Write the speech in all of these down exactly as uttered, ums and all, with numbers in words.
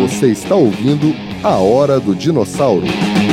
Você está ouvindo A Hora do Dinossauro.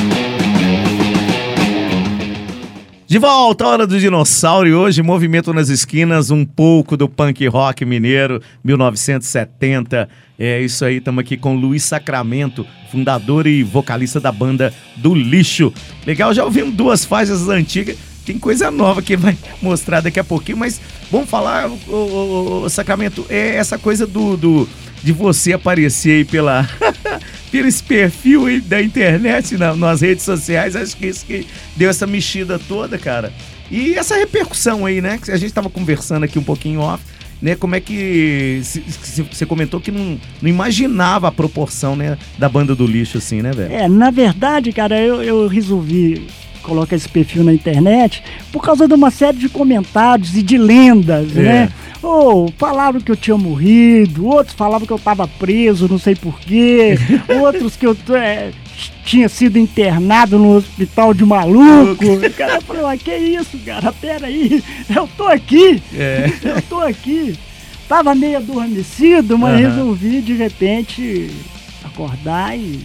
De volta, a Hora do Dinossauro, e hoje movimento nas esquinas, um pouco do punk rock mineiro, mil novecentos e setenta. É isso aí, estamos aqui com Luiz Sacramento, fundador e vocalista da banda do Lixo. Legal, já ouvimos duas faixas antigas, tem coisa nova que ele vai mostrar daqui a pouquinho, mas vamos falar, ô, ô, ô, Sacramento, é essa coisa do, do, de você aparecer aí pela... pelo esse perfil aí da internet, na, nas redes sociais, acho que isso que deu essa mexida toda, cara. E essa repercussão aí, né, que a gente tava conversando aqui um pouquinho off, né, como é que você comentou que não, não imaginava a proporção, né, da banda do Lixo, assim, né, velho? É, na verdade, cara, eu, eu resolvi colocar esse perfil na internet por causa de uma série de comentários e de lendas, é. né? Ou oh, falaram que eu tinha morrido, outros falavam que eu estava preso, não sei porquê, outros que eu é, tinha sido internado no hospital de maluco. O cara falou, ah, que isso, cara, peraí, eu tô aqui, é. eu tô aqui. Tava meio adormecido, mas uhum. resolvi de repente acordar e,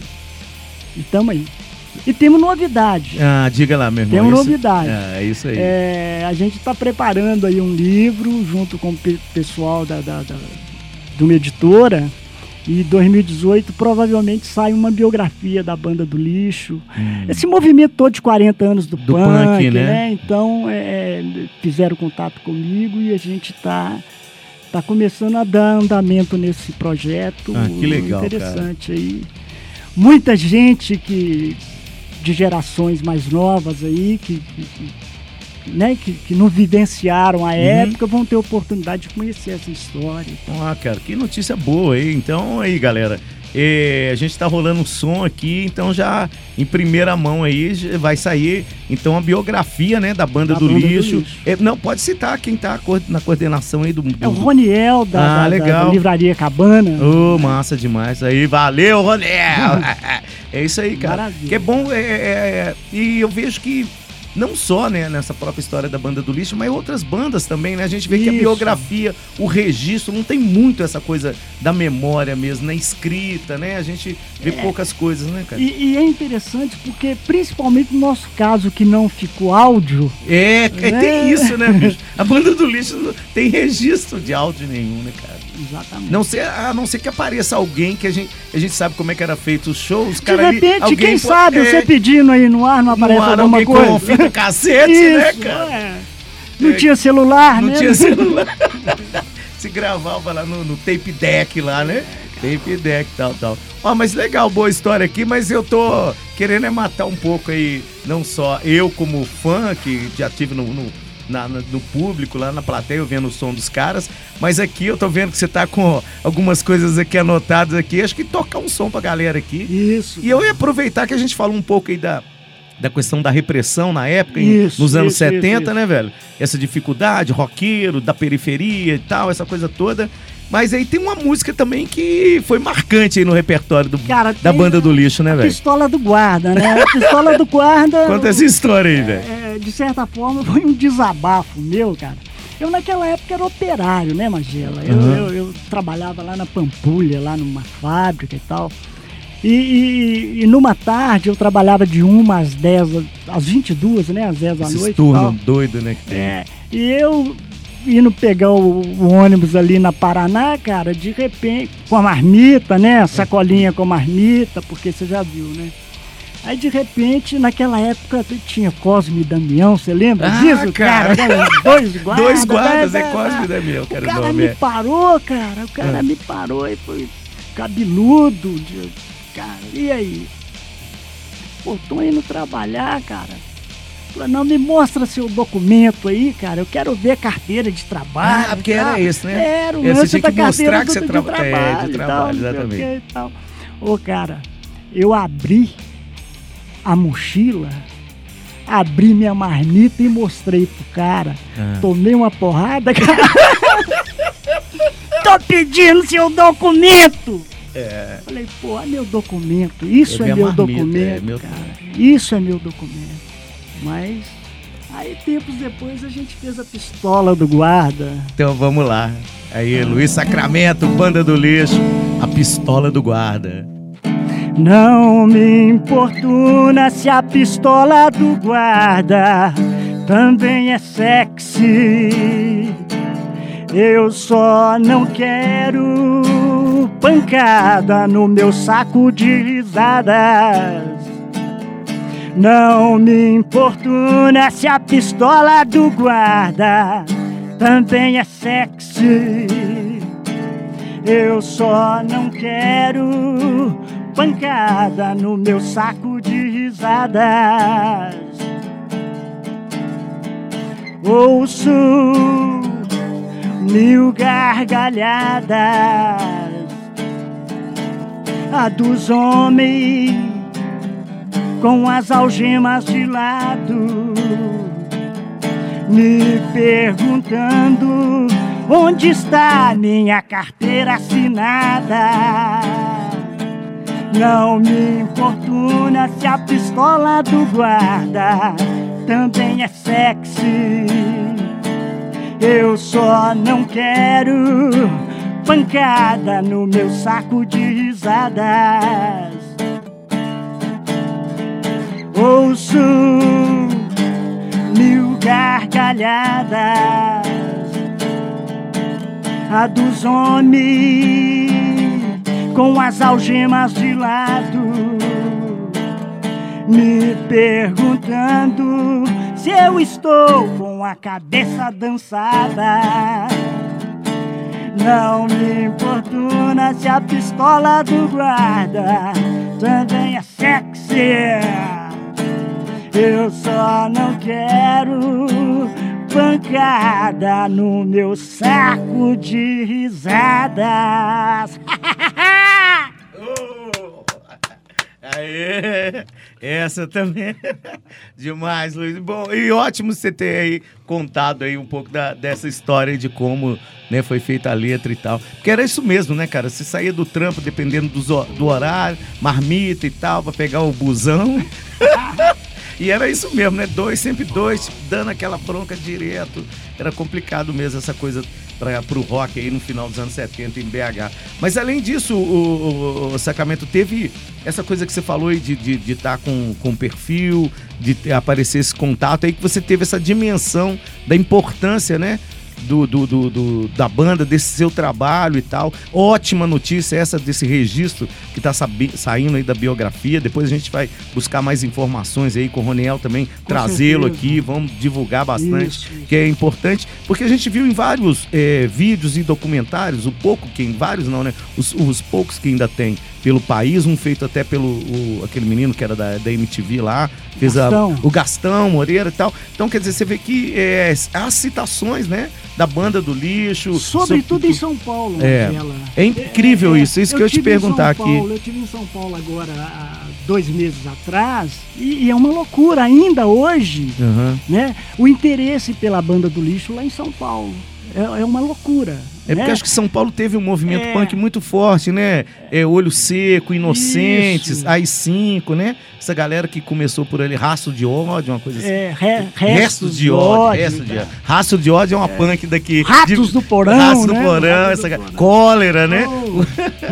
e tamo aí. E temos novidade. Ah, diga lá, meu irmão. Temos isso, novidade. Ah, é isso aí. É, a gente está preparando aí um livro junto com o pe- pessoal da, da, da, de uma editora. E em dois mil e dezoito provavelmente sai uma biografia da banda do Lixo. Hum. Esse movimento todo de quarenta anos do, do punk, punk, né? né? Então é, fizeram contato comigo e a gente está tá começando a dar andamento nesse projeto. Ah, que legal, interessante cara. Aí. Muita gente que... de gerações mais novas aí, que, que, que, né, que, que não vivenciaram a uhum. época, vão ter oportunidade de conhecer essa história. Ah, cara, que notícia boa aí. Então, aí, galera, é, a gente tá rolando um som aqui, então já em primeira mão aí vai sair, então, a biografia, né, da banda, da do, banda Lixo. do Lixo. É, não, pode citar quem tá na coordenação aí do... do... É o Roniel, da, ah, da, da, da Livraria Cabana. Ô, oh, massa demais. Aí, valeu, Roniel! É isso aí, cara. Maravilha. Que é bom, é, é, é, e eu vejo que não só, né, nessa própria história da banda do Lixo, mas outras bandas também, né? A gente vê isso. que a biografia, o registro, não tem muito essa coisa da memória mesmo, na escrita, né? A gente vê é. poucas coisas, né, cara? E, e é interessante porque, principalmente no nosso caso, que não ficou áudio... É, né? Tem isso, né, bicho? A banda do Lixo não tem registro de áudio nenhum, né, cara? Exatamente. Não ser, a não ser que apareça alguém que a gente, a gente sabe como é que era feito os shows. De repente, ali, quem pode, sabe, é, você pedindo aí no ar, não aparece no ar, alguma coisa. Com fita cassete, isso, né, cara? É. Não é, tinha celular, não né? Não tinha celular. Se gravava lá no, no tape deck lá, né? Tape deck, tal, tal. Ó, mas legal, boa história aqui, mas eu tô querendo é matar um pouco aí, não só eu como fã, que já tive no... no Na, no público, lá na plateia, eu vendo o som dos caras, mas aqui eu tô vendo que você tá com algumas coisas aqui anotadas aqui, acho que tocar um som pra galera aqui. Isso. E eu ia aproveitar que a gente falou um pouco aí da, da questão da repressão na época, isso, nos anos isso, setenta, isso, né, isso. velho? Essa dificuldade, roqueiro, da periferia e tal, essa coisa toda. Mas aí tem uma música também que foi marcante aí no repertório do, Cara, da banda do Lixo, né, velho? Pistola do Guarda, né? A Pistola do Guarda... Conta essa história aí, velho. É, de certa forma, foi um desabafo meu, cara. Eu, naquela época, era operário, né, Magela? Eu, uhum. eu, eu trabalhava lá na Pampulha, lá numa fábrica e tal. E, e, e numa tarde, eu trabalhava de uma às dez, às vinte e duas, né? Às dez da noite. Esse turno doido, né? Que tem. É, e eu... indo pegar o, o ônibus ali na Paraná, cara, de repente, com a marmita, né? Sacolinha com a marmita, porque você já viu, né? Aí, de repente, naquela época, tinha Cosme e Damião, você lembra ah, disso? Cara, cara dois guardas. Dois guardas, né? é Cosme e Damião, cara. O cara nome me é. parou, cara, o cara ah. me parou e foi cabeludo, de, cara, e aí? Pô, tô indo trabalhar, cara. Não, me mostra seu documento aí, cara. Eu quero ver a carteira de trabalho. Ah, porque tá? era isso, né? Era o lance da carteira que você do, tra... de trabalho. É, de trabalho, tal, exatamente. Tal. Ô, cara, eu abri a mochila, abri minha marmita e mostrei pro cara. Ah. Tomei uma porrada, cara. Tô pedindo seu documento. É. Falei, pô, é meu documento. Isso é, é meu marmita, documento, é meu... cara. Isso é meu documento. Mas aí tempos depois a gente fez a Pistola do Guarda. Então vamos lá. Aí, Luiz Sacramento, Banda do Lixo, a Pistola do Guarda. Não me importuna se a pistola do guarda também é sexy. Eu só não quero pancada no meu saco de risadas. Não me importuna se a pistola do guarda também é sexy. Eu só não quero pancada no meu saco de risadas. Ouço mil gargalhadas, a dos homens com as algemas de lado, me perguntando onde está minha carteira assinada. Não me importuna se a pistola do guarda também é sexy. Eu só não quero pancada no meu saco de risadas. Ouço mil gargalhadas, a dos homens com as algemas de lado, me perguntando se eu estou com a cabeça dançada. Não me importuna se a pistola do guarda também é sexy. Eu só não quero pancada no meu saco de risadas. Aê, essa também. Demais, Luiz. Bom, e ótimo você ter aí contado aí um pouco da, dessa história de como, né, foi feita a letra e tal. Porque era isso mesmo, né, cara? Você saía do trampo dependendo do, do horário, marmita e tal, pra pegar o busão. E era isso mesmo, né? Dois, sempre dois, dando aquela bronca direto. Era complicado mesmo essa coisa para pro rock aí no final dos anos setenta em B H. Mas além disso, o, o, o Sacramento teve essa coisa que você falou aí de estar de, de tá com, com perfil, de ter, aparecer esse contato aí, que você teve essa dimensão da importância, né? Do, do, do, do, da banda, desse seu trabalho e tal. Ótima notícia essa desse registro que tá sabi, saindo aí da biografia. Depois a gente vai buscar mais informações aí com o Roniel também, trazê-lo aqui, vamos divulgar bastante, isso, isso. Que é importante, porque a gente viu em vários é, vídeos e documentários, o pouco que, em vários não, né, os, os poucos que ainda tem pelo país, um feito até pelo o, aquele menino que era da, da M T V lá, fez a, o Gastão Moreira e tal. Então, quer dizer, você vê que é, as citações, né, da Banda do Lixo. Sobretudo sobre, em São Paulo, é, é incrível é, isso, é isso eu que eu te perguntar aqui. Paulo, eu estive em São Paulo agora há dois meses atrás e, e é uma loucura ainda hoje, uhum. né, o interesse pela Banda do Lixo lá em São Paulo. É, é uma loucura. É porque né? acho que São Paulo teve um movimento é... punk muito forte, né? É, Olho Seco, Inocentes, Isso. A I cinco, né? Essa galera que começou por ali, Rastro de Ódio, uma coisa assim. É, re, restos, restos de Ódio. Restos de ódio. Rastro de Ódio é uma é. punk daqui. Ratos de... do Porão, Ratos né? do Porão, essa ga... Cólera, né? Oh.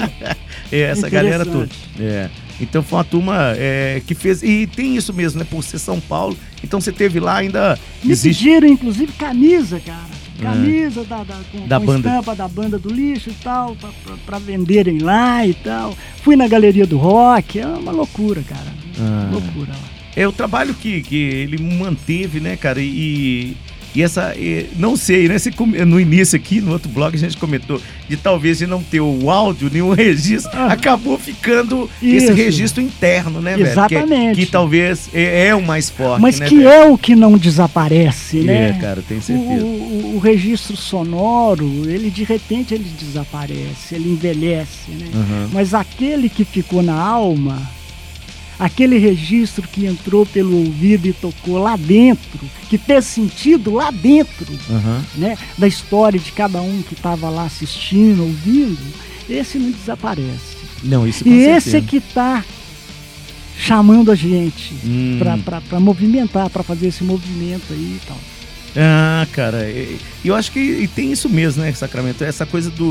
é, essa galera toda. É. Então foi uma turma é, que fez... E tem isso mesmo, né? Por ser São Paulo. Então você teve lá ainda... Me existe... pediram, inclusive, camisa, cara. Camisa é. da, da, com, da com banda. estampa da Banda do Lixo e tal, pra, pra, pra venderem lá e tal. Fui na Galeria do Rock, é uma loucura, cara. Ah. Loucura. É o trabalho que, que ele manteve, né, cara, e... E essa, não sei, né? No início aqui, no outro blog, a gente comentou de talvez de não ter o áudio, nenhum registro, ah, acabou ficando isso. Esse registro interno, né, Exatamente. velho? Que, que talvez é, é o mais forte, mas né, que velho? É o que não desaparece, né? É, cara, tenho certeza. O, o, o registro sonoro, ele de repente ele desaparece, ele envelhece, né? Uhum. Mas aquele que ficou na alma, aquele registro que entrou pelo ouvido e tocou lá dentro, que fez sentido lá dentro, uhum. né, da história de cada um que estava lá assistindo, ouvindo, esse não desaparece. Não, isso com E certeza. esse é que está chamando a gente hum. para movimentar, para fazer esse movimento aí e tal. Ah, cara, e eu acho que e tem isso mesmo, né, Sacramento? Essa coisa do...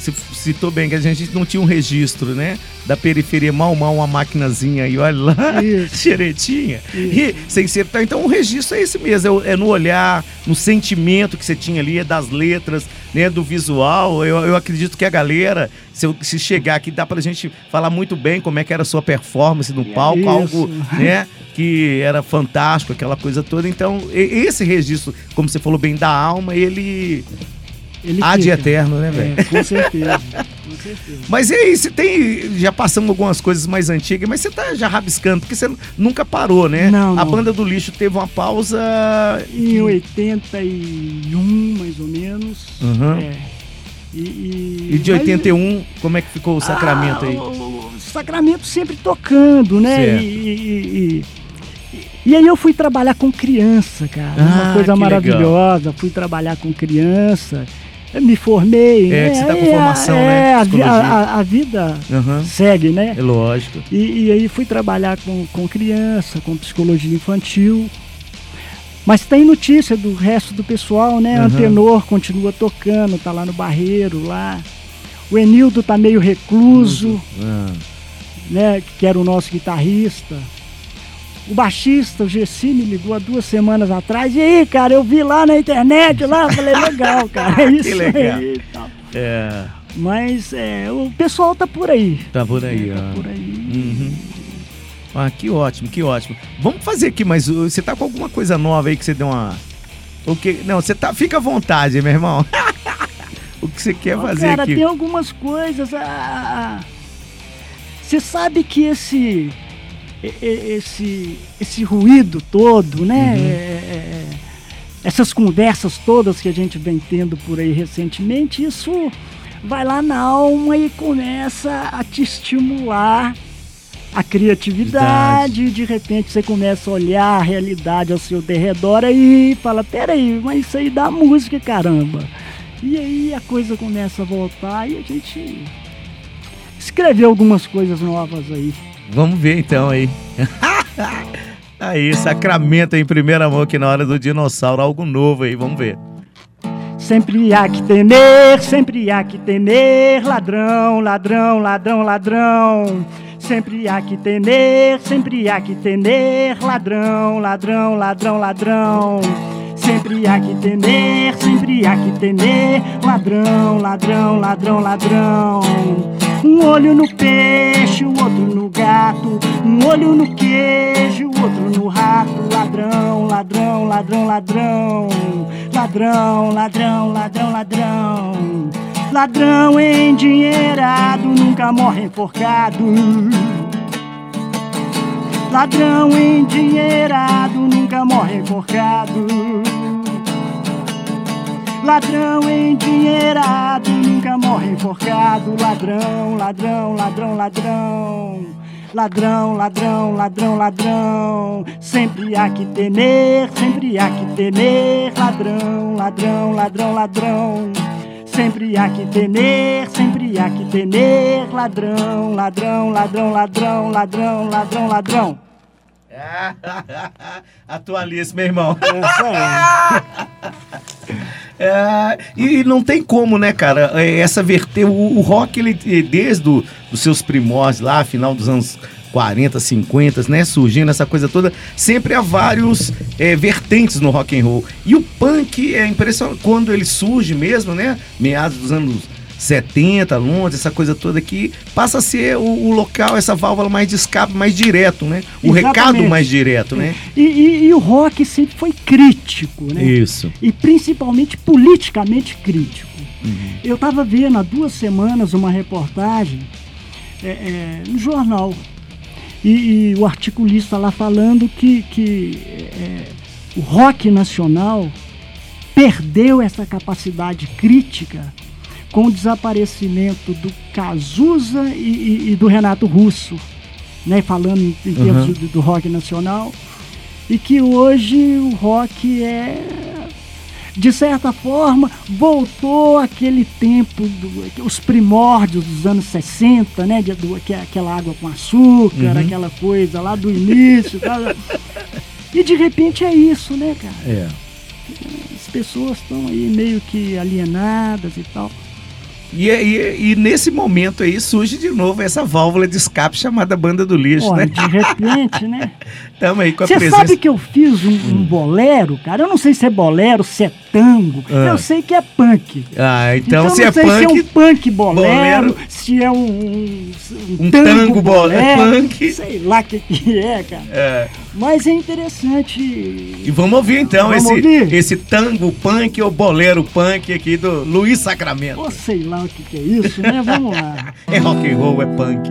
você citou bem que a gente não tinha um registro, né? Da periferia, mal, mal, uma maquinazinha aí, olha lá, xeretinha. E, sem ser, então o registro é esse mesmo, é, é no olhar, no sentimento que você tinha ali, é das letras, né? Do visual. Eu, eu acredito que a galera, se, eu, se chegar aqui, dá pra gente falar muito bem como é que era a sua performance no palco, Isso. algo, né? Que era fantástico, aquela coisa toda. Então, esse registro, como você falou bem, da alma, ele... Ele há de fica. eterno, né, velho? É, com certeza, com certeza. Mas e aí, você tem... Já passamos algumas coisas mais antigas, mas você tá já rabiscando, porque você nunca parou, né? Não, A não. Banda do Lixo teve uma pausa... Em oitenta e um, mais ou menos. Uhum. É. E, e, E de mas- oitenta e um, como é que ficou o Sacramento Ah, aí? O, o Sacramento sempre tocando, né? Certo. E, e, e, e aí eu fui trabalhar com criança, cara. Ah, uma coisa que maravilhosa. Fui trabalhar com criança. Eu me formei, É, né? que você tá com Aí, formação, é, né? A, vi- Psicologia. a, a vida Uhum. segue, né? É lógico. E, e aí fui trabalhar com, com criança, com psicologia infantil. Mas tem notícia do resto do pessoal, né? Uhum. Antenor continua tocando, tá lá no Barreiro, lá. O Enildo tá meio recluso, Ah. né? Que era o nosso guitarrista. O baixista, o Gessi, me ligou há duas semanas atrás. E aí, cara, eu vi lá na internet, lá, eu falei, legal, cara, é isso Que legal. aí e tal. É, Mas é, o pessoal tá por aí. tá por aí, Tá ó. por aí. Uhum. Ah, que ótimo, que ótimo. Vamos fazer aqui, mas uh, você tá com alguma coisa nova aí que você deu uma... O que... Não, você tá... Fica à vontade, meu irmão. O que você quer Ó, fazer cara, aqui? tem algumas coisas. ah, Você sabe que esse, e- e- esse, esse ruído todo, né? Uhum. É, é, é, essas conversas todas que a gente vem tendo por aí recentemente, isso vai lá na alma e começa a te estimular a criatividade. Verdade. De repente você começa a olhar a realidade ao seu derredor e fala, peraí, mas isso aí dá música, caramba. E aí a coisa começa a voltar e a gente escreveu algumas coisas novas aí. Vamos ver então aí. Aí, Sacramento em primeira mão aqui na hora do dinossauro, algo novo aí, vamos ver. Sempre há que temer, sempre há que temer, ladrão, ladrão, ladrão, ladrão. Sempre há que temer, sempre há que temer, ladrão, ladrão, ladrão, ladrão. Sempre há que temer, sempre há que temer, ladrão, ladrão, ladrão, ladrão. Um olho no peixe, o outro no gato, um olho no queijo, o outro no rato. Ladrão, ladrão, ladrão, ladrão. Ladrão, ladrão, ladrão, ladrão. Ladrão endinheirado nunca morre enforcado. Ladrão endinheirado nunca morre enforcado. Ladrão endinheirado nunca morre enforcado. Ladrão, ladrão, ladrão, ladrão. Ladrão, ladrão, ladrão, ladrão. Sempre há que temer, sempre há que temer. Ladrão, ladrão, ladrão, ladrão. Sempre há que temer, sempre há que temer. Ladrão, ladrão, ladrão, ladrão, ladrão, ladrão, ladrão. Atualize, meu irmão. É, É, e não tem como, né, cara? É, essa verter, o, o rock, ele desde o, dos seus primórdios lá, final dos anos quarenta, cinquenta, né, surgindo essa coisa toda, sempre há vários é, vertentes no rock and roll. E o punk é impressionante quando ele surge mesmo, né, meados dos anos setenta, Londres, essa coisa toda aqui, passa a ser o, o local, essa válvula mais de escape, mais direto, né? O Exatamente. recado mais direto, né? E, e- e o rock sempre foi crítico, né? Isso. E principalmente politicamente crítico. Uhum. Eu estava vendo há duas semanas uma reportagem é, é, no jornal e, e o articulista lá falando que, que é, o rock nacional perdeu essa capacidade crítica com o desaparecimento do Cazuza e, e- e do Renato Russo, né, falando em, em termos Uhum. do, do rock nacional, e que hoje o rock é, de certa forma, voltou àquele tempo, do, os primórdios dos anos sessenta, né, de, do, que, aquela água com açúcar, Uhum. aquela coisa lá do início. Tal. E de repente é isso, né, cara? É. As pessoas estão aí meio que alienadas e tal. E, e, e nesse momento aí surge de novo essa válvula de escape chamada Banda do Lixo, Pô, né? de repente, né? Tamo aí com a Você presença... sabe que eu fiz um, um bolero, cara? Eu não sei se é bolero, se é tango. Ah. Eu sei que é punk. Ah, então, Então se eu é não sei se é punk... um punk bolero, bolero, se é um, um, um tango, tango bolero, bolero, punk. sei lá o que, que é, cara. É. Mas é interessante. E vamos ouvir então Vamos esse, ouvir? esse tango punk ou bolero punk aqui do Luiz Sacramento. Ou sei lá o que, que é isso, né? Vamos lá. É rock and roll, é punk.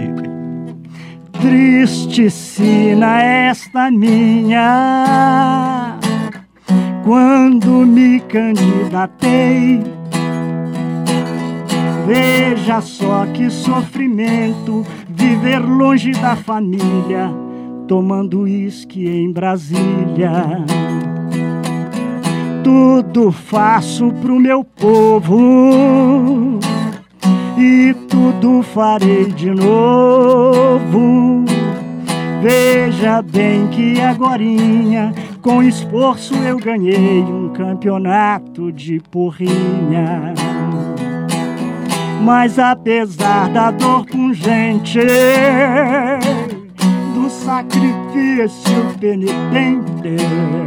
Triste sina esta minha, quando me candidatei. Veja só que sofrimento viver longe da família, tomando uísque em Brasília. Tudo faço pro meu povo e tudo farei de novo. Veja bem que agorinha, com esforço eu ganhei um campeonato de porrinha. Mas apesar da dor pungente, do sacrifício penitente,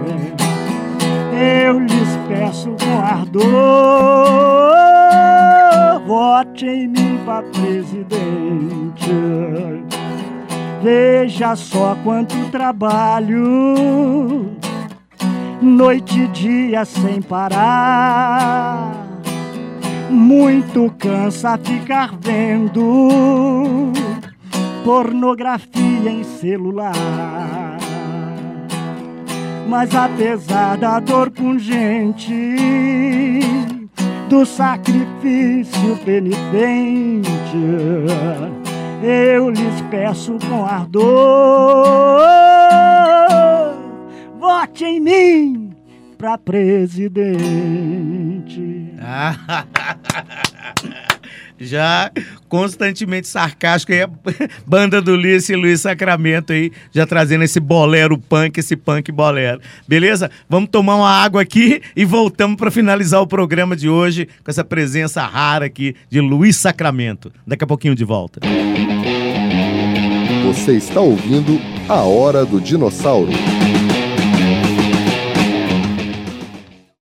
eu lhes peço com ardor, vote em mim pra presidente. Veja só quanto trabalho, noite e dia sem parar. Muito cansa ficar vendo pornografia em celular. Mas apesar da dor pungente, do sacrifício penitente, eu lhes peço com ardor, vote em mim pra presidente. Já constantemente sarcástico aí, a Banda do Lixo e Luiz Sacramento aí, já trazendo esse bolero punk, esse punk bolero. Beleza? Vamos tomar uma água aqui e voltamos para finalizar o programa de hoje com essa presença rara aqui de Luiz Sacramento. Daqui a pouquinho de volta. Você está ouvindo A Hora do Dinossauro.